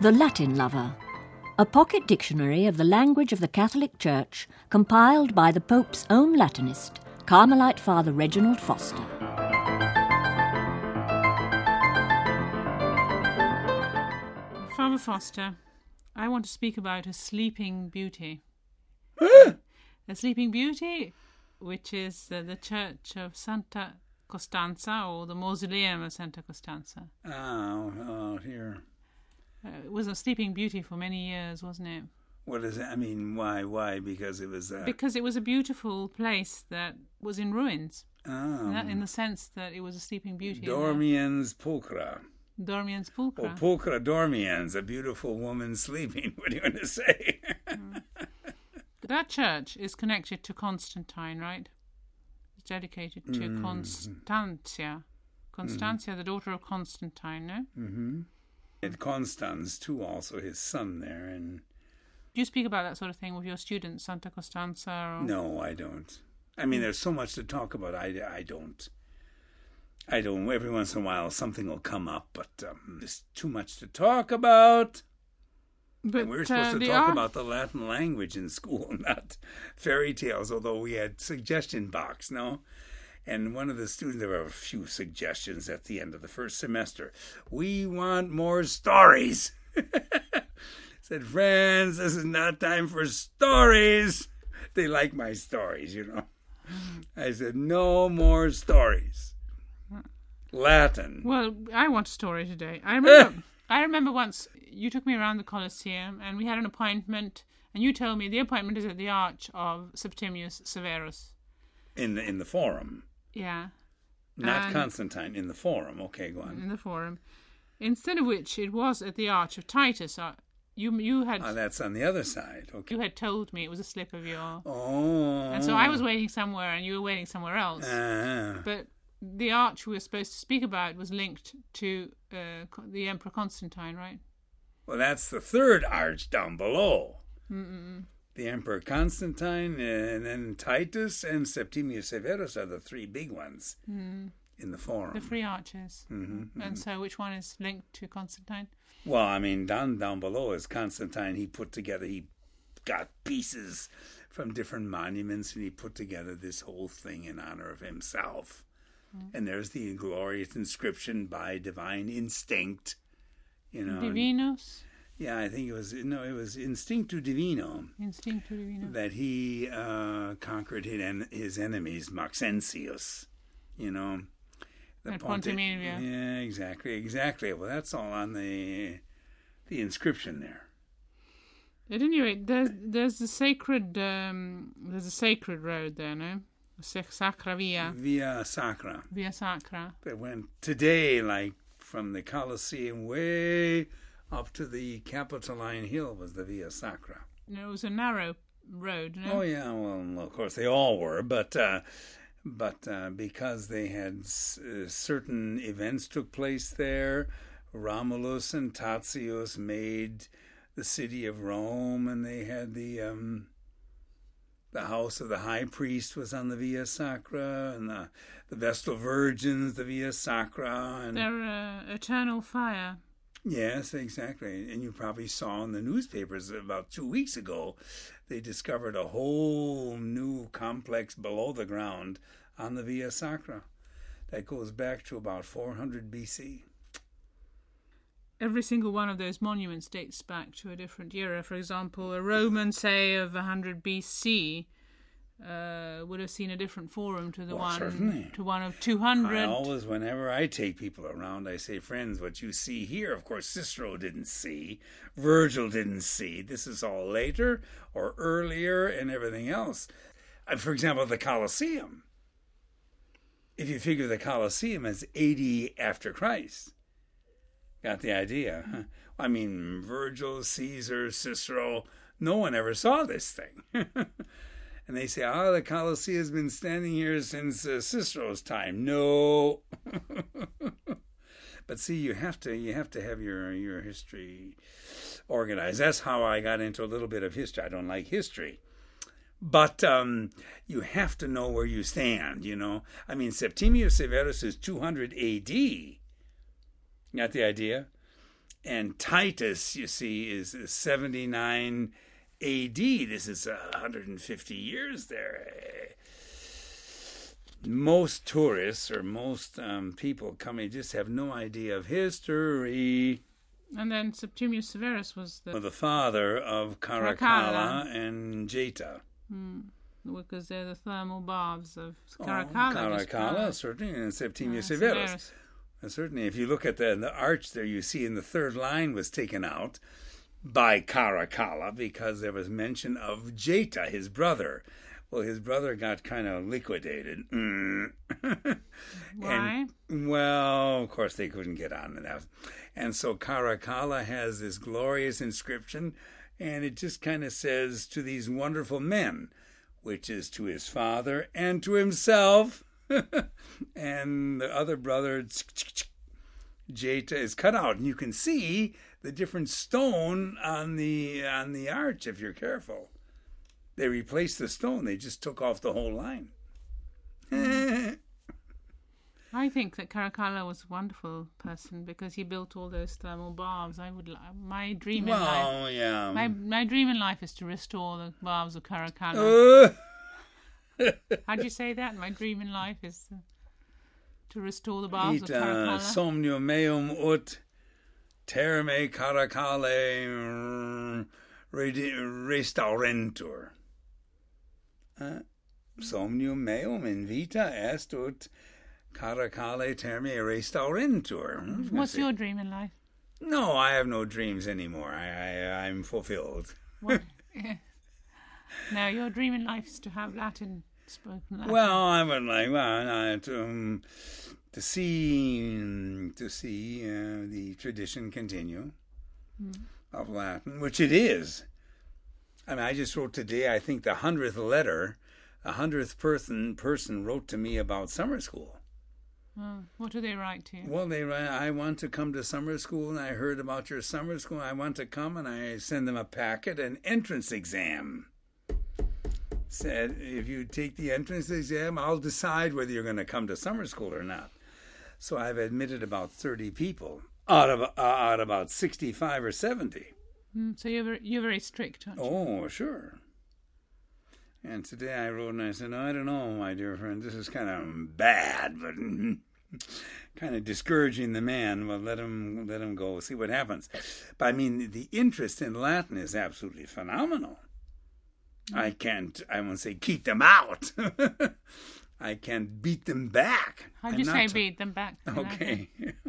The Latin Lover, a pocket dictionary of the language of the Catholic Church compiled by the Pope's own Latinist, Carmelite Father Reginald Foster. Father Foster, I want to speak about a sleeping beauty. A sleeping beauty, which is the church of Santa Costanza, or the mausoleum of Santa Costanza. Oh, here. It was a sleeping beauty for many years, wasn't it? What is it? I mean, why? Because it was... Because it was a beautiful place that was in ruins. Oh. In the sense that it was a sleeping beauty. Dormiens pulchra. Dormiens pulchra. Oh, pulchra dormiens, a beautiful woman sleeping. What are you going to say? That church is connected to Constantine, right? It's dedicated to Constantia. Constantia, the daughter of Constantine, no? Mm-hmm. And Constans, too, also his son there. And do you speak about that sort of thing with your students, Santa Costanza? Or... No, I don't. I mean, there's so much to talk about. I don't. Every once in a while, something will come up, but there's too much to talk about. But and we're supposed to talk about the Latin language in school, not fairy tales, although we had suggestion box, no? And one of the students, there were a few suggestions at the end of the first semester. We want more stories. Said, friends, this is not time for stories. They like my stories, you know. I said, no more stories. Latin. Well, I want a story today. I remember once you took me around the Colosseum and we had an appointment, and you told me the appointment is at the Arch of Septimius Severus. In the Forum. Yeah. Not Constantine, in the Forum. Okay, go on. In the Forum. Instead of which it was at the Arch of Titus. You had... that's on the other side. Okay. You had told me it was a slip of your... Oh. And so I was waiting somewhere and you were waiting somewhere else. But the arch we were supposed to speak about was linked to the Emperor Constantine, right? Well, that's the third arch down below. Mm-mm. The Emperor Constantine, and then Titus and Septimius Severus are the three big ones in the Forum. The three arches. Mm-hmm. And so which one is linked to Constantine? Well, I mean, down below is Constantine. He got pieces from different monuments, and he put together this whole thing in honor of himself. And there's the glorious inscription by divine instinct, you know. Divinos? Yeah, I think it was Instinctu Divino. Instinctu Divino. That he conquered his enemies, Maxentius, you know. At Ponte Milvio. Yeah, exactly. Well, that's all on the inscription there. At any rate, there's a sacred road there, no? Sacra Via. Via Sacra. Via Sacra. That went today, like from the Colosseum way up to the Capitoline Hill was the Via Sacra. No, it was a narrow road, no? Oh, yeah, well, of course, they all were, but because they had certain events took place there, Romulus and Tatius made the city of Rome, and they had the house of the high priest was on the Via Sacra, and the Vestal Virgins, the Via Sacra. And their eternal fire. Yes, exactly. And you probably saw in the newspapers about 2 weeks ago, they discovered a whole new complex below the ground on the Via Sacra that goes back to about 400 BC. Every single one of those monuments dates back to a different era. For example, a Roman, say, of 100 BC would have seen a different forum to the one of 200. I always, whenever I take people around, I say, friends, what you see here, of course, Cicero didn't see, Virgil didn't see. This is all later or earlier and everything else. For example, the Colosseum. If you figure the Colosseum as 80 after Christ, got the idea? Huh? I mean, Virgil, Caesar, Cicero, no one ever saw this thing. And they say, the Colosseum has been standing here since Cicero's time. No. But see, you have to have your history organized. That's how I got into a little bit of history. I don't like history. But you have to know where you stand, you know. I mean, Septimius Severus is 200 A.D. Got the idea? And Titus, you see, is 79 A.D. This is 150 years there. Most tourists or most people coming just have no idea of history. And then Septimius Severus was The father of Caracalla and Geta. Because they're the thermal baths of Caracalla. Caracalla, certainly, and Septimius Severus. Certainly, if you look at the arch there, you see in the third line was taken out by Caracalla because there was mention of Geta, his brother. Well, his brother got kind of liquidated. Why? Well, of course, they couldn't get on to that. And so Caracalla has this glorious inscription, and it just kind of says to these wonderful men, which is to his father and to himself. And the other brother, Geta, is cut out. And you can see the different stone on the arch if you're careful. They replaced the stone. They just took off the whole line. I think that Caracalla was a wonderful person because he built all those thermal baths. My dream in life. Yeah. My dream in life is to restore the baths of Caracalla. How'd you say that? My dream in life is to restore the baths of Caracalla. Somnium meum ut terme Caracalle restaurentur. Somnium meum in vita est ut Caracalle terme restaurentur. What's your dream in life? No, I have no dreams anymore. I'm fulfilled. What? No, your dream in life is to have Latin spoken. Latin. Well, I would like to see the tradition continue of Latin, which it is. I mean, I just wrote today, I think the 100th letter, the 100th person wrote to me about summer school. What do they write to you? Well, they write, I want to come to summer school, and I heard about your summer school. I want to come, and I send them a packet, an entrance exam. Said, if you take the entrance exam, I'll decide whether you're going to come to summer school or not. So I've admitted about 30 people out of about 65 or 70. So you're very strict, aren't you? Oh, sure. And today I wrote and I said, I don't know, my dear friend, this is kind of bad, but kind of discouraging the man. Well, let him go, see what happens. But I mean, the interest in Latin is absolutely phenomenal. I won't say keep them out. I can't beat them back. How do you say beat them back? Okay.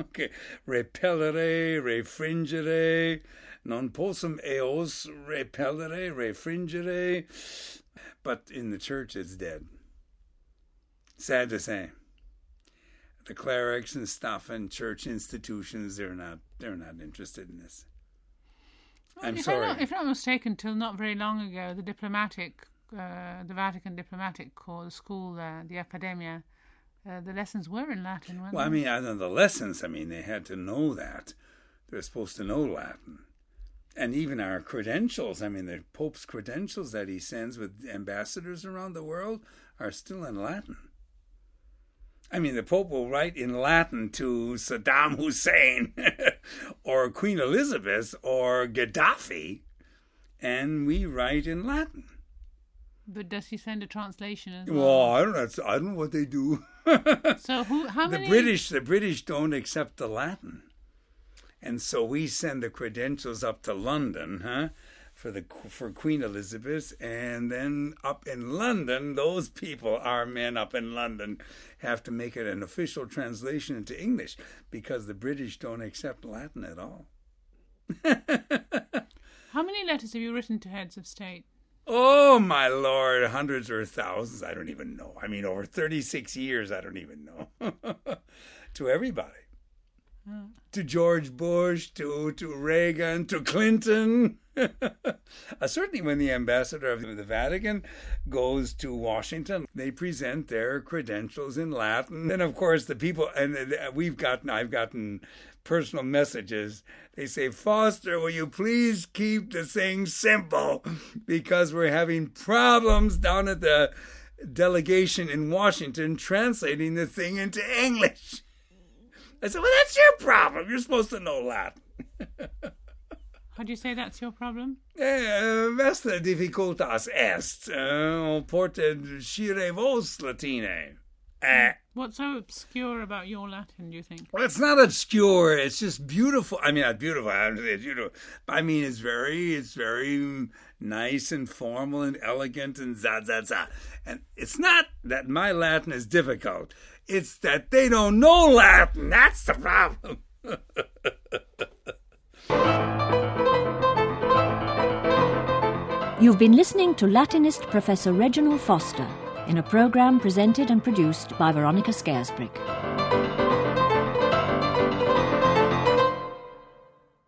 Repellere, refringere, non possum eos repellere, refringere. But in the church, it's dead. Sad to say. The clerics and stuff and church institutions, they're not interested in this. I'm sorry. If I'm not mistaken, till not very long ago, the Vatican Diplomatic Corps, the school there, the Accademia, the lessons were in Latin, weren't they? Well, I mean, other than the lessons, they had to know that. They're supposed to know Latin. And even our credentials, the Pope's credentials that he sends with ambassadors around the world are still in Latin. The Pope will write in Latin to Saddam Hussein or Queen Elizabeth or Gaddafi, and we write in Latin. But does he send a translation as well? Well, I don't know what they do. So how many? The British don't accept the Latin. And so we send the credentials up to London, for Queen Elizabeth, and then up in London, those people, our men up in London, have to make it an official translation into English because the British don't accept Latin at all. How many letters have you written to heads of state? Oh, my Lord, hundreds or thousands, I don't even know. Over 36 years, I don't even know. To everybody. To George Bush, to Reagan, to Clinton. Certainly when the ambassador of the Vatican goes to Washington, they present their credentials in Latin. And of course the people, and I've gotten personal messages. They say, Foster, will you please keep the thing simple? Because we're having problems down at the delegation in Washington translating the thing into English. I said, well, that's your problem. You're supposed to know Latin. How do you say that's your problem? Vesta dificultas est, porte scire vos Latine. What's so obscure about your Latin, do you think? Well, it's not obscure. It's just beautiful. I mean, not beautiful. I mean, it's very nice and formal and elegant and za. And it's not that my Latin is difficult. It's that they don't know Latin. That's the problem. You've been listening to Latinist Professor Reginald Foster in a programme presented and produced by Veronica Scaresbrick.